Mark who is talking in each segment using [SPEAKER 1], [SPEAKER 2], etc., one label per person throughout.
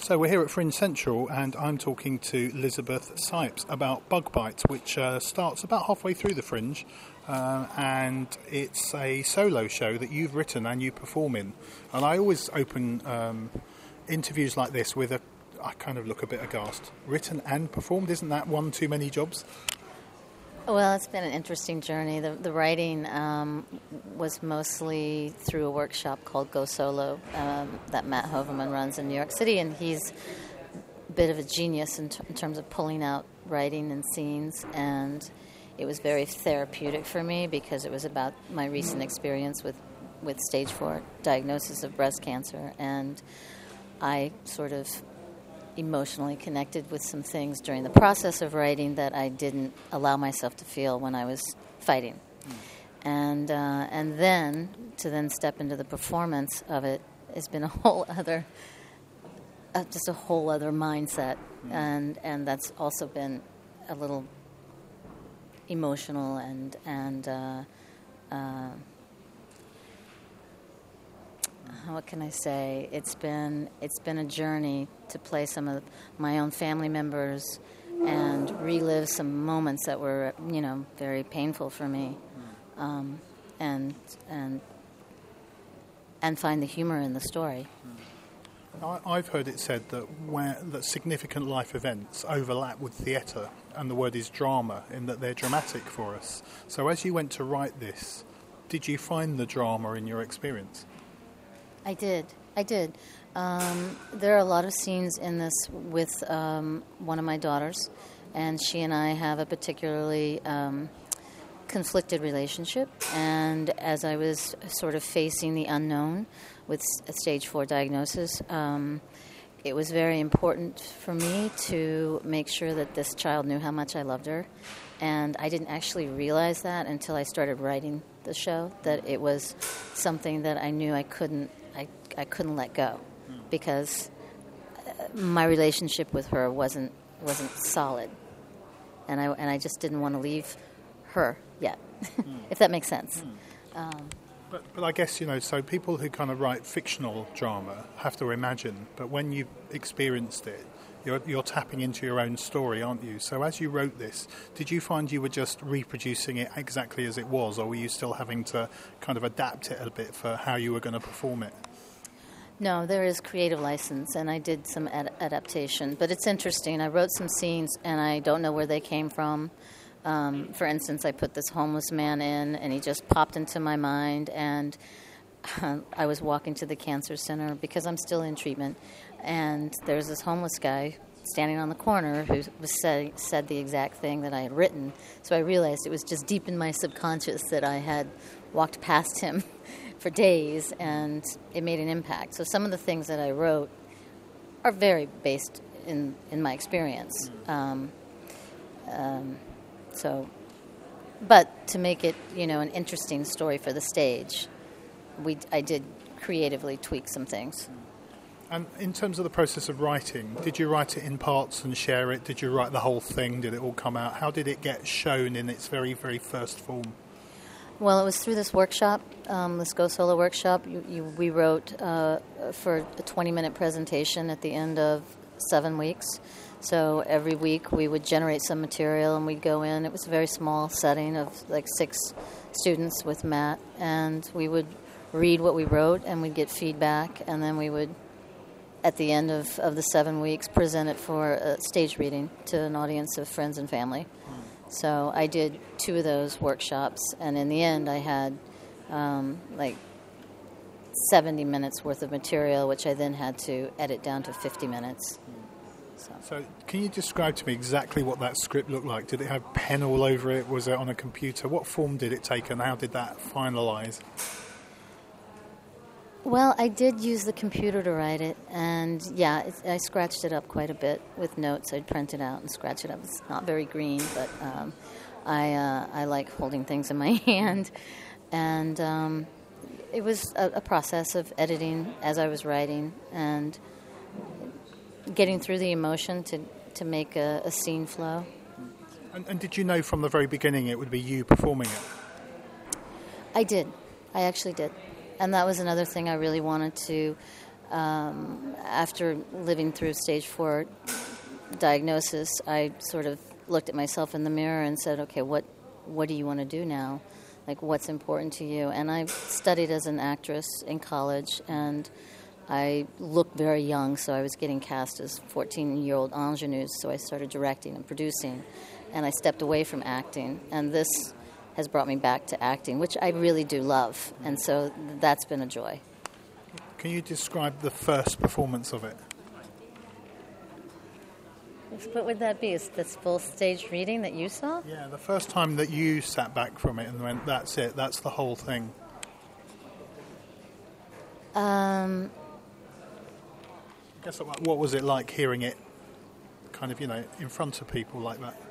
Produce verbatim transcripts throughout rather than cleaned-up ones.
[SPEAKER 1] So we're here at Fringe Central and I'm talking to Elizabeth Sipes about Bug Bite, which uh, starts about halfway through the Fringe, uh, and it's a solo show that you've written and you perform in. And I always open um, interviews like this with a, I kind of look a bit aghast. Written and performed, isn't that one too many jobs?
[SPEAKER 2] Well, it's been an interesting journey. The, the writing um, was mostly through a workshop called Go Solo um, that Matt Hoverman runs in New York City, and he's a bit of a genius in, t- in terms of pulling out writing and scenes, and it was very therapeutic for me because it was about my recent experience with, with stage four diagnosis of breast cancer, and I sort of emotionally connected with some things during the process of writing that I didn't allow myself to feel when I was fighting. Mm. And uh, and then, to then step into the performance of it has been a whole other, uh, just a whole other mindset. Mm. And and that's also been a little emotional and, and uh, uh, what can I say? It's been it's been a journey to play some of my own family members and relive some moments that were, you know, very painful for me, um, and and and find the humor in the story.
[SPEAKER 1] I, I've heard it said that where that significant life events overlap with theatre, and the word is drama, in that they're dramatic for us. So as you went to write this, did you find the drama in your experience?
[SPEAKER 2] I did. I did. Um, there are a lot of scenes in this with um, one of my daughters, and she and I have a particularly um, conflicted relationship. And as I was sort of facing the unknown with a stage four diagnosis, um, it was very important for me to make sure that this child knew how much I loved her. And I didn't actually realize that until I started writing the show, that it was something that I knew I couldn't I, I couldn't let go, because my relationship with her wasn't wasn't solid, and I and I just didn't want to leave her yet, mm. if that makes sense. Mm. Um,
[SPEAKER 1] but but I guess, you know, so people who kind of write fictional drama have to imagine, but when you've experienced it, you're you're tapping into your own story, aren't you? So as you wrote this, did you find you were just reproducing it exactly as it was, or were you still having to kind of adapt it a bit for how you were going to perform it?
[SPEAKER 2] No, there is creative license, and I did some ad- adaptation. But it's interesting. I wrote some scenes, and I don't know where they came from. Um, for instance, I put this homeless man in, and he just popped into my mind, and uh, I was walking to the cancer center because I'm still in treatment, and there's this homeless guy standing on the corner who was said, said the exact thing that I had written. So I realized it was just deep in my subconscious that I had walked past him for days, and it made an impact. So some of the things that I wrote are very based in, in my experience. Um, um, so, but to make it, you know, an interesting story for the stage, we I did creatively tweak some things.
[SPEAKER 1] And in terms of the process of writing, did you write it in parts and share it? Did you write the whole thing? Did it all come out? How did it get shown in its very, very first form?
[SPEAKER 2] Well, it was through this workshop, um, this Go Solo workshop. You, you, we wrote uh, for a twenty-minute presentation at the end of seven weeks. So every week we would generate some material and we'd go in. It was a very small setting of like six students with Matt, and we would read what we wrote and we'd get feedback, and then we would, at the end of, of the seven weeks, present it for a stage reading to an audience of friends and family. So I did two of those workshops, and in the end I had um, like seventy minutes worth of material, which I then had to edit down to fifty minutes. So.
[SPEAKER 1] so can you describe to me exactly what that script looked like? Did it have pen all over it? Was it on a computer? What form did it take, and how did that finalise?
[SPEAKER 2] Well, I did use the computer to write it, and yeah, it, I scratched it up quite a bit with notes. I'd print it out and scratch it up. It's not very green, but um, I uh, I like holding things in my hand, and um, it was a, a process of editing as I was writing and getting through the emotion to, to make a, a scene flow.
[SPEAKER 1] And, and did you know from the very beginning it would be you performing it?
[SPEAKER 2] I did. I actually did. And that was another thing I really wanted to um, after living through stage four diagnosis, I sort of looked at myself in the mirror and said, okay, what what do you want to do now? Like, what's important to you? And I studied as an actress in college, and I looked very young, so I was getting cast as fourteen-year-old ingenues, so I started directing and producing, and I stepped away from acting, and this has brought me back to acting, which I really do love, and so that's been a joy.
[SPEAKER 1] Can you describe the first performance of it?
[SPEAKER 2] What would that be? Is this full stage reading that you saw?
[SPEAKER 1] Yeah, the first time that you sat back from it and went, that's it, that's the whole thing.
[SPEAKER 2] Um,
[SPEAKER 1] I guess what what was it like hearing it kind of, you know, in front of people like that?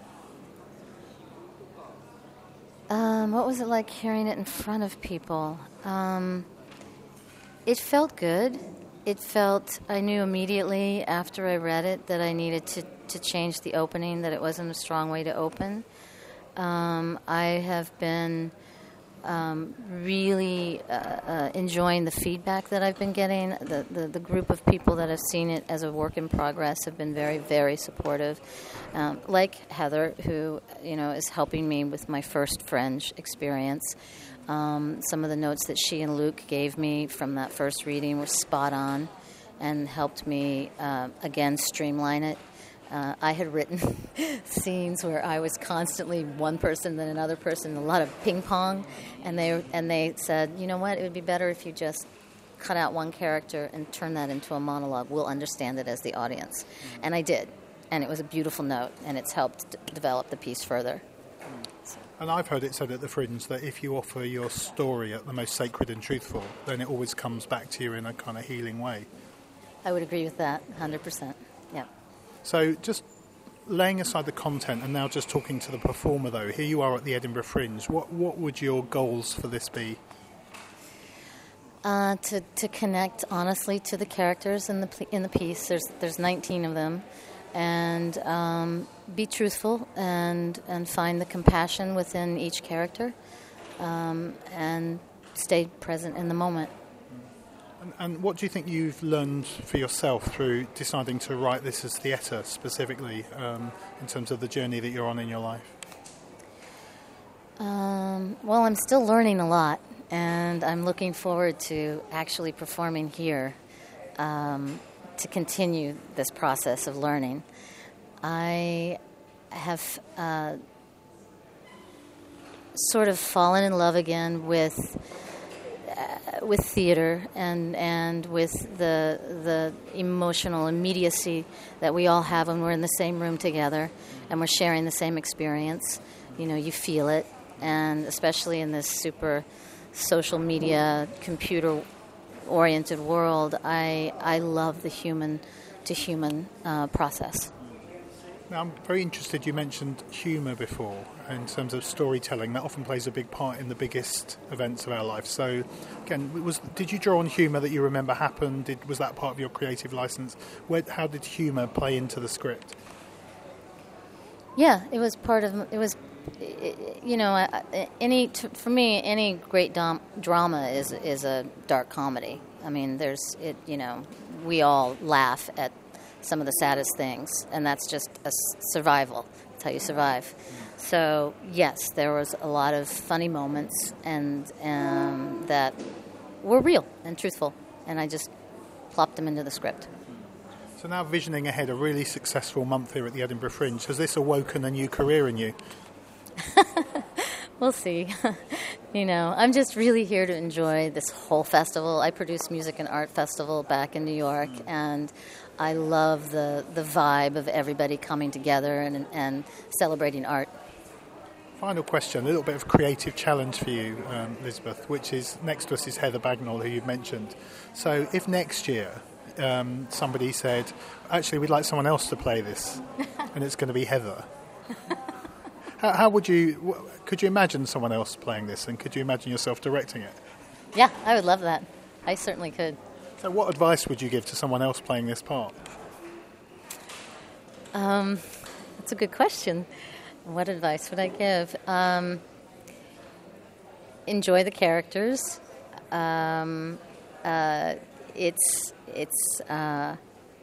[SPEAKER 2] Um, what was it like hearing it in front of people? Um, it felt good. It felt, I knew immediately after I read it that I needed to, to change the opening, that it wasn't a strong way to open. Um, I have been um, really uh, uh, enjoying the feedback that I've been getting. The, the, the group of people that have seen it as a work in progress have been very, very supportive. Um, like Heather, who, you know, is helping me with my first Fringe experience. Um, some of the notes that she and Luke gave me from that first reading were spot on and helped me, uh, again, streamline it. Uh, I had written scenes where I was constantly one person, then another person, a lot of ping pong, and they and they said, you know what, it would be better if you just cut out one character and turn that into a monologue. We'll understand it as the audience. And I did, and it was a beautiful note, and it's helped d- develop the piece further.
[SPEAKER 1] And I've heard it said at the Fringe that if you offer your story at the most sacred and truthful, then it always comes back to you in a kind of healing way.
[SPEAKER 2] I would agree with that, one hundred percent. Yeah.
[SPEAKER 1] So just laying aside the content and now just talking to the performer, though, here you are at the Edinburgh Fringe. What what would your goals for this be?
[SPEAKER 2] Uh, to to connect honestly to the characters in the in the piece. There's there's nineteen of them. And um, be truthful and, and find the compassion within each character, um, and stay present in the moment.
[SPEAKER 1] And, and what do you think you've learned for yourself through deciding to write this as theatre specifically, um, in terms of the journey that you're on in your life?
[SPEAKER 2] Um, well, I'm still learning a lot, and I'm looking forward to actually performing here. Um, to continue this process of learning. I have uh, sort of fallen in love again with uh, with theater and and with the the emotional immediacy that we all have when we're in the same room together and we're sharing the same experience. You know, you feel it, and especially in this super social media, computer oriented world, I I love the human to human uh, process.
[SPEAKER 1] Now, I'm very interested, you mentioned humour before in terms of storytelling. That often plays a big part in the biggest events of our life. So again, was did you draw on humour that you remember happened? Did, was that part of your creative licence? Where, how did humour play into the script?
[SPEAKER 2] Yeah, it was part of it was you know, any for me, any great dom- drama is is a dark comedy. I mean, there's it. You know, we all laugh at some of the saddest things, and that's just a survival. That's how you survive. So yes, there was a lot of funny moments, and um, that were real and truthful, and I just plopped them into the script.
[SPEAKER 1] So now, visioning ahead, a really successful month here at the Edinburgh Fringe. Has this awoken a new career in you?
[SPEAKER 2] We'll see. You know, I'm just really here to enjoy this whole festival. I produced Music and Art Festival back in New York, mm. and I love the, the vibe of everybody coming together and, and celebrating art.
[SPEAKER 1] Final question, a little bit of creative challenge for you, um, Elizabeth, which is next to us is Heather Bagnall, who you've mentioned. So if next year um, somebody said, actually, we'd like someone else to play this, and it's going to be Heather... How, how would you, could you imagine someone else playing this, and could you imagine yourself directing it?
[SPEAKER 2] Yeah, I would love that. I certainly could.
[SPEAKER 1] So what advice would you give to someone else playing this part?
[SPEAKER 2] Um, that's a good question. What advice would I give? Um, enjoy the characters. Um, uh, it's it's. Uh,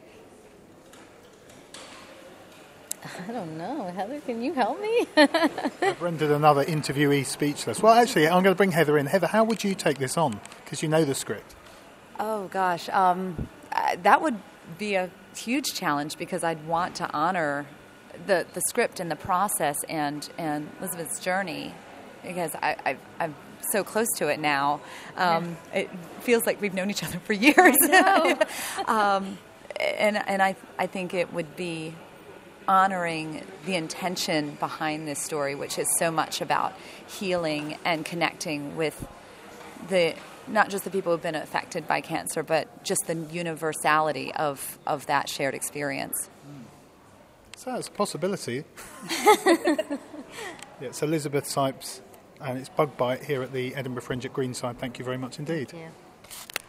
[SPEAKER 2] I don't know. Heather, can you help me?
[SPEAKER 1] I've rendered another interviewee speechless. Well, actually, I'm going to bring Heather in. Heather, how would you take this on? Because you know the script.
[SPEAKER 3] Oh, gosh. Um, uh, that would be a huge challenge because I'd want to honor the, the script and the process and, and Elizabeth's journey because I, I, I'm so close to it now. Um, yeah. It feels like we've known each other for years.
[SPEAKER 2] I know.
[SPEAKER 3] um, and and I, I think it would be honoring the intention behind this story, which is so much about healing and connecting with the not just the people who've been affected by cancer, but just the universality of, of that shared experience.
[SPEAKER 1] So it's a possibility. Yeah, it's Elizabeth Sipes, and it's Bug Bite here at the Edinburgh Fringe at Greenside. Thank you very much indeed.
[SPEAKER 2] Thank you.